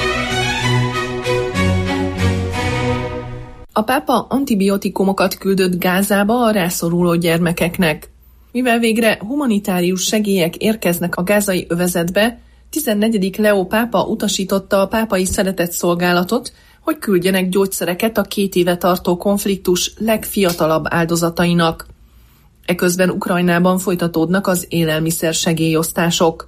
A pápa antibiotikumokat küldött Gázába a rászoruló gyermekeknek. Mivel végre humanitárius segélyek érkeznek a gázai övezetbe, tizennegyedik Leó pápa utasította a pápai szeretetszolgálatot, hogy küldjenek gyógyszereket a két éve tartó konfliktus legfiatalabb áldozatainak. Eközben Ukrajnában folytatódnak az élelmiszer segélyosztások.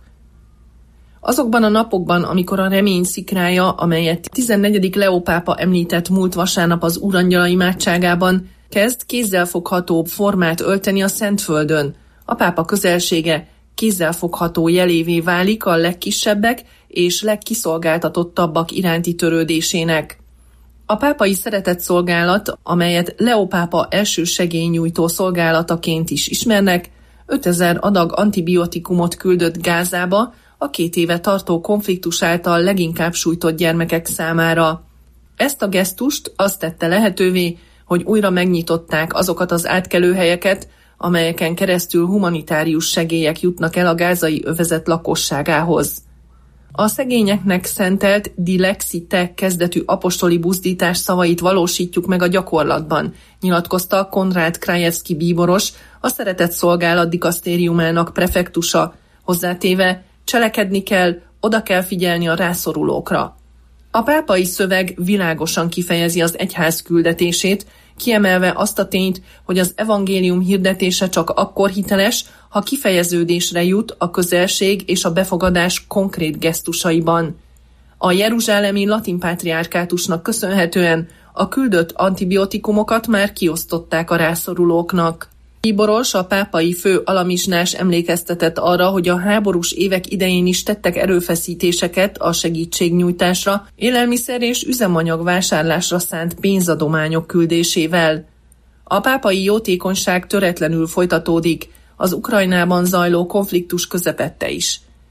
Azokban a napokban, amikor a remény szikrája, amelyet tizennegyedik Leó pápa említett múlt vasárnap az Úrangyala imádságában, kezd kézzelfoghatóbb formát ölteni a Szentföldön. A pápa közelsége kézzelfogható jelévé válik a legkisebbek és legkiszolgáltatottabbak iránti törődésének. A pápai szeretetszolgálat, amelyet Leó pápa első segélynyújtó szolgálataként is ismernek, ötezer adag antibiotikumot küldött Gázába, a két éve tartó konfliktus által leginkább sújtott gyermekek számára. Ezt a gesztust azt tette lehetővé, hogy újra megnyitották azokat az átkelőhelyeket, amelyeken keresztül humanitárius segélyek jutnak el a gázai övezet lakosságához. A szegényeknek szentelt Dilexite kezdetű apostoli buzdítás szavait valósítjuk meg a gyakorlatban, nyilatkozta Konrád Krajewski bíboros, a szeretetszolgálat dikasztériumának prefektusa, hozzátéve, cselekedni kell, oda kell figyelni a rászorulókra. A pápai szöveg világosan kifejezi az egyház küldetését, kiemelve azt a tényt, hogy az evangélium hirdetése csak akkor hiteles, ha kifejeződésre jut a közelség és a befogadás konkrét gesztusaiban. A jeruzsálemi latin pátriárkátusnak köszönhetően a küldött antibiotikumokat már kiosztották a rászorulóknak. Bíboros, a pápai fő alamisnás emlékeztetett arra, hogy a háborús évek idején is tettek erőfeszítéseket a segítségnyújtásra, élelmiszer és üzemanyag vásárlásra szánt pénzadományok küldésével. A pápai jótékonyság töretlenül folytatódik, az Ukrajnában zajló konfliktus közepette is.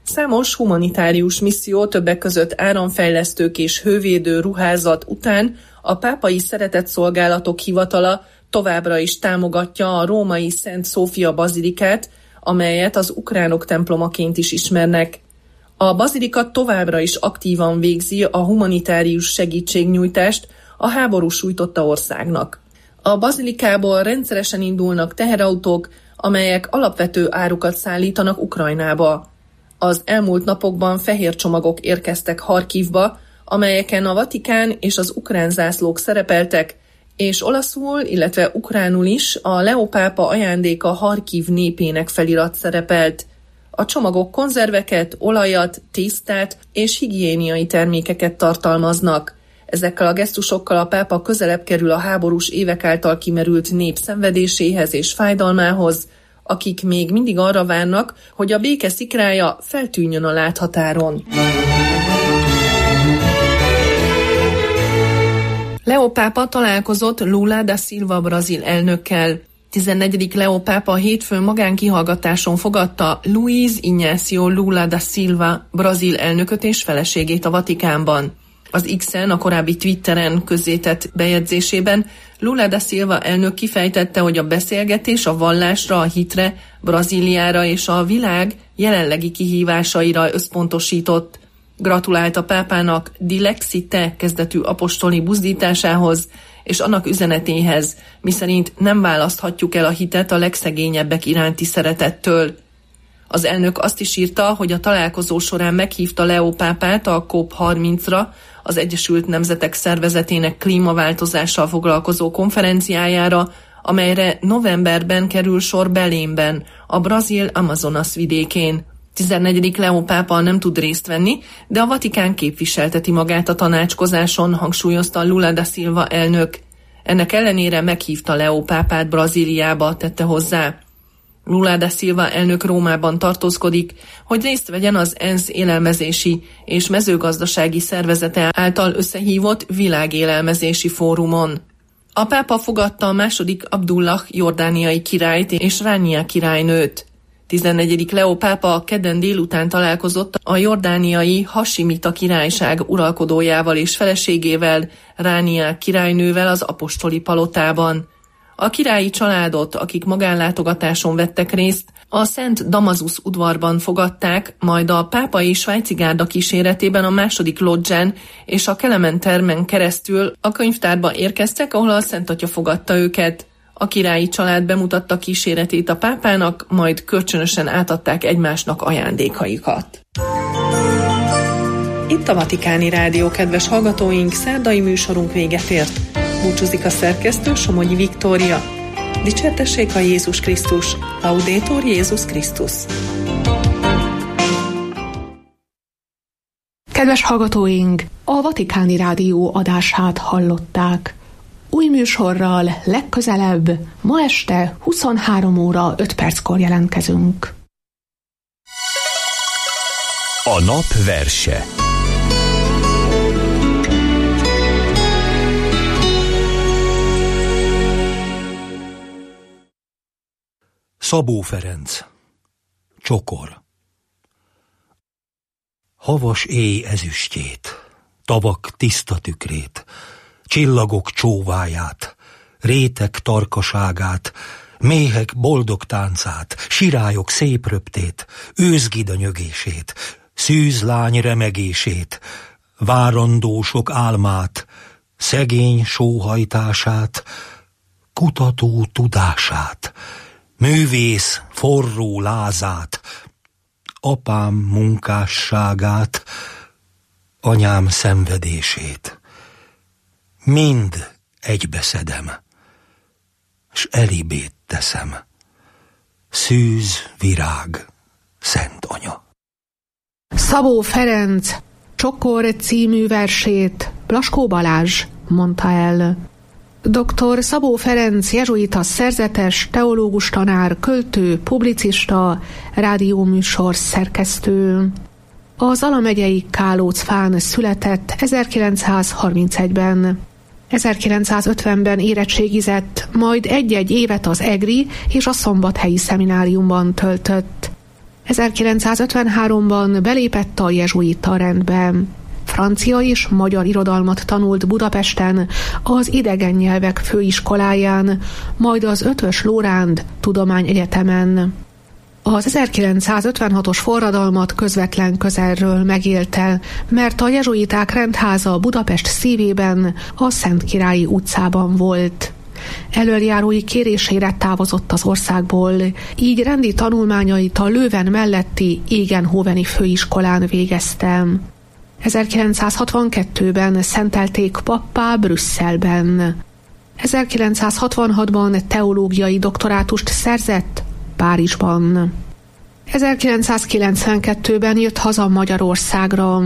Számos humanitárius misszió, többek között áramfejlesztők és hővédő ruházat után a pápai szeretetszolgálatok hivatala továbbra is támogatja a római Szent Szófia bazilikát, amelyet az ukránok templomaként is ismernek. A bazilika továbbra is aktívan végzi a humanitárius segítségnyújtást a háború sújtotta országnak. A bazilikából rendszeresen indulnak teherautók, amelyek alapvető árukat szállítanak Ukrajnába. Az elmúlt napokban fehér csomagok érkeztek Harkivba, amelyeken a Vatikán és az ukrán zászlók szerepeltek, és olaszul, illetve ukránul is a Leó pápa ajándéka Harkiv népének felirat szerepelt. A csomagok konzerveket, olajat, tésztát és higiéniai termékeket tartalmaznak. Ezekkel a gesztusokkal a pápa közelebb kerül a háborús évek által kimerült nép szenvedéséhez és fájdalmához, akik még mindig arra várnak, hogy a béke szikrája feltűnjön a láthatáron. Leó pápa találkozott Lula da Silva brazil elnökkel. tizennegyedik Leó pápa hétfőn magánkihallgatáson fogadta Luiz Inácio Lula da Silva brazil elnököt és feleségét a Vatikánban. Az X-en, a korábbi Twitteren közzétett bejegyzésében Lula da Silva elnök kifejtette, hogy a beszélgetés a vallásra, a hitre, Brazíliára és a világ jelenlegi kihívásaira összpontosított. Gratulált a pápának Dilexi Te kezdetű apostoli buzdításához és annak üzenetéhez, miszerint nem választhatjuk el a hitet a legszegényebbek iránti szeretettől. Az elnök azt is írta, hogy a találkozó során meghívta Leó pápát a COP harmincra, az Egyesült Nemzetek Szervezetének klímaváltozással foglalkozó konferenciájára, amelyre novemberben kerül sor Belénben, a brazil Amazonas vidékén. tizennegyedik Leó pápa nem tud részt venni, de a Vatikán képviselteti magát a tanácskozáson, hangsúlyozta Lula da Silva elnök. Ennek ellenére meghívta Leó pápát Brazíliába, tette hozzá. Lula da Silva elnök Rómában tartózkodik, hogy részt vegyen az ENSZ élelmezési és mezőgazdasági szervezete által összehívott világélelmezési fórumon. A pápa fogadta a második Abdullah jordániai királyt és Rania királynőt. tizennegyedik Leó pápa kedden délután találkozott a jordániai Hasimita királyság uralkodójával és feleségével, Rania királynővel az apostoli palotában. A királyi családot, akik magánlátogatáson vettek részt, a Szent Damasus udvarban fogadták, majd a pápai svájci gárda kíséretében a második lodzsán és a Kelemen termen keresztül a könyvtárba érkeztek, ahol a Szent Atya fogadta őket. A királyi család bemutatta kíséretét a pápának, majd kölcsönösen átadták egymásnak ajándékaikat. Itt a Vatikáni Rádió, kedves hallgatóink, szerdai műsorunk véget ért. Búcsúzik a szerkesztő, Somogyi Viktória. Dicsértessék a Jézus Krisztus, Laudetur Jézus Krisztus. Kedves hallgatóink, a Vatikáni Rádió adását hallották. Új műsorral legközelebb ma este huszonhárom óra öt perckor jelentkezünk. A nap verse. Szabó Ferenc. Csokor. Havas éj ezüstjét, tavak tiszta tükrét, csillagok csóváját, rétek tarkaságát, méhek boldog táncát, sirályok szép röptét, őszgida nyögését, szűzlány remegését, várandósok álmát, szegény sóhajtását, kutató tudását, művész forró lázát, apám munkásságát, anyám szenvedését. Mind egybeszedem, s elibét teszem. Szűz, virág, Szent Anya. Szabó Ferenc Csokor című versét Blaskó Balázs mondta el. doktor Szabó Ferenc jezsuita szerzetes, teológus tanár, költő, publicista, rádióműsor szerkesztő. Az Zala megyei Kálócfán született ezerkilencszázharmincegyben. ezerkilencszázötvenben érettségizett, majd egy-egy évet az egri és a szombathelyi szemináriumban töltött. ezerkilencszázötvenháromban belépett a jezsuita rendbe. Francia és magyar irodalmat tanult Budapesten, az idegen nyelvek főiskoláján, majd az Ötvös Loránd Tudományegyetemen. Az ezerkilencszázötvenhatos forradalmat közvetlen közelről megélte, mert a jezsuiták rendháza Budapest szívében, a Szentkirályi utcában volt. Elöljárói kérésére távozott az országból, így rendi tanulmányait a Lőven melletti Egenhoveni főiskolán végezte. ezerkilencszázhatvankettőben szentelték pappá Brüsszelben. ezerkilencszázhatvanhatban teológiai doktorátust szerzett Párizsban. ezerkilencszázkilencvenkettőben jött haza Magyarországra.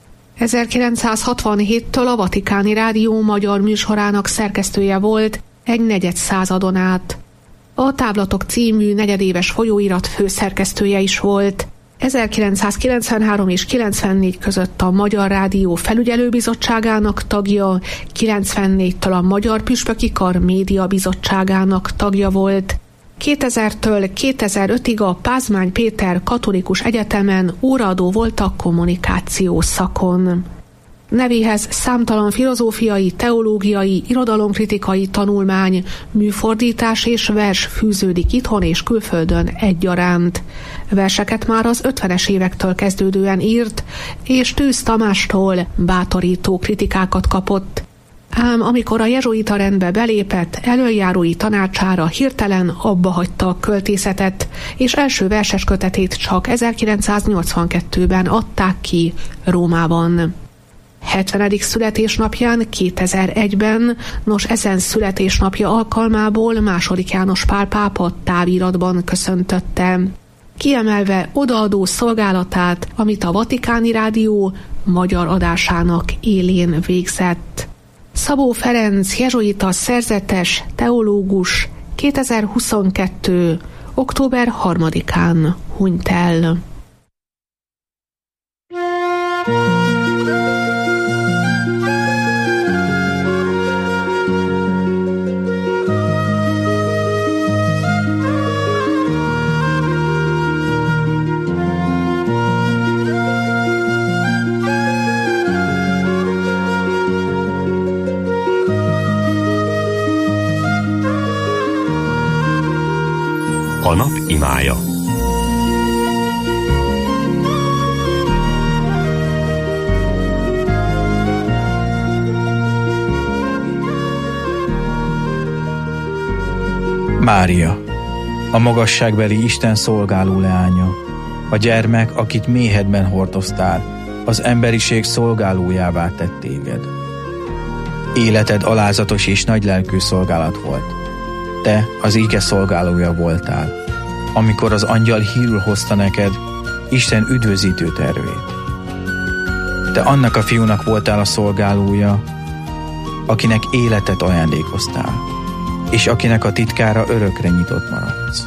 ezerkilencszázhatvanhéttől a Vatikáni Rádió magyar műsorának szerkesztője volt egy negyed századon át. A Távlatok című negyedéves folyóirat főszerkesztője is volt. ezerkilencszázkilencvenhárom és kilencvennégy között a Magyar Rádió felügyelőbizottságának tagja, kilencvennégytől a Magyar Püspöki Kar Média Bizottságának tagja volt. kétezertől kétezer-ötig a Pázmány Péter Katolikus Egyetemen óraadó volt a kommunikáció szakon. Nevéhez számtalan filozófiai, teológiai, irodalomkritikai tanulmány, műfordítás és vers fűződik itthon és külföldön egyaránt. Verseket már az ötvenes évektől kezdődően írt, és Tűz Tamástól bátorító kritikákat kapott. Ám amikor a jezsuita rendbe belépett, elöljárói tanácsára hirtelen abba hagyta a költészetet, és első verses kötetét csak ezerkilencszáznyolcvankettőben adták ki Rómában. hetvenedik születésnapján kétezer-egyben, nos ezen születésnapja alkalmából második János Pál pápa táviratban köszöntötte, kiemelve odaadó szolgálatát, amit a Vatikáni Rádió magyar adásának élén végzett. Szabó Ferenc jezsuita szerzetes, teológus kétezer-huszonkettő. október harmadikán hunyt el. A nap imája. Mária, a magasságbeli Isten szolgáló leánya, a gyermek, akit méhedben hordoztál, az emberiség szolgálójává tett téged. Életed alázatos és nagylelkű szolgálat volt. Te az íge szolgálója voltál, amikor az angyal hírül hozta neked Isten üdvözítő tervét. Te annak a fiúnak voltál a szolgálója, akinek életet ajándékoztál, és akinek a titkára örökre nyitott maradsz.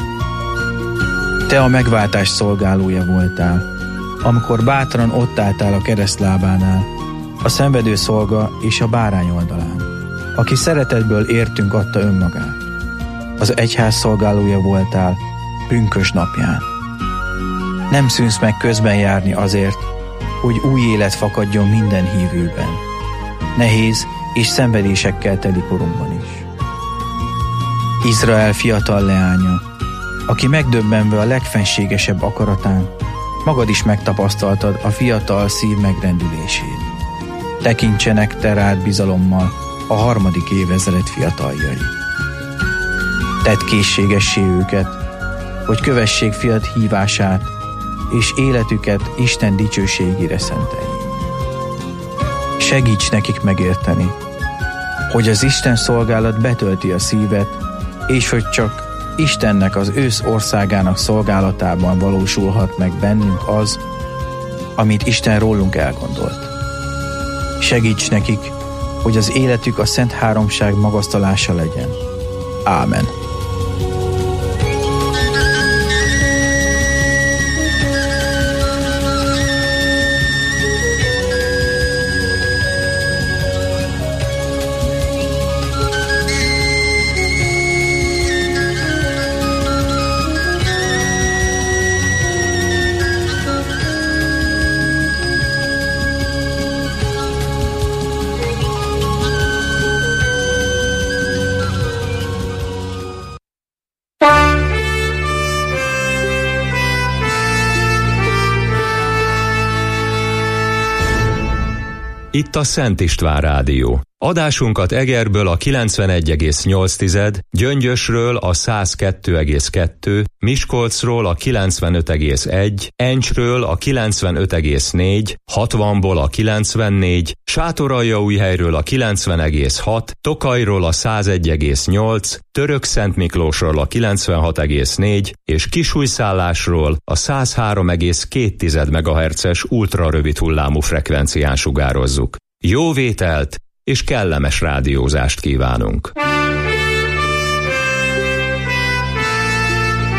Te a megváltás szolgálója voltál, amikor bátran ott álltál a keresztlábánál, a szenvedő szolga és a bárány oldalán, aki szeretetből értünk adta önmagát. Az egyház szolgálója voltál pünkös napján. Nem szűnsz meg közben járni azért, hogy új élet fakadjon minden hívőben, nehéz és szenvedésekkel teli korunkban is. Izrael fiatal leánya, aki megdöbbenve a legfenségesebb akaratán, magad is megtapasztaltad a fiatal szív megrendülését. Tekintsenek te rád bizalommal a harmadik évezred fiataljai. Tedd készségessé őket, hogy kövessék fiad hívását, és életüket Isten dicsőségére szenteljék. Segíts nekik megérteni, hogy az Isten szolgálat betölti a szívet, és hogy csak Istennek, az ősz országának szolgálatában valósulhat meg bennünk az, amit Isten rólunk elgondolt. Segíts nekik, hogy az életük a Szent Háromság magasztalása legyen. Ámen. Itt a Szent István Rádió. Adásunkat Egerből a kilencvenegy egész nyolc, Gyöngyösről a száz kettő egész kettő, Miskolcról a kilencvenöt egész egy, Encsről a kilencvenöt egész négy, hatvanból a kilencvennégy, Sátoraljaújhelyről a kilencven egész hat, Tokajról a száz egy egész nyolc, Törökszentmiklósról a kilencvenhat egész négy és Kisújszállásról a száz három egész két megahertzes ultrarövid hullámú frekvencián sugározzuk. Jó vételt és kellemes rádiózást kívánunk!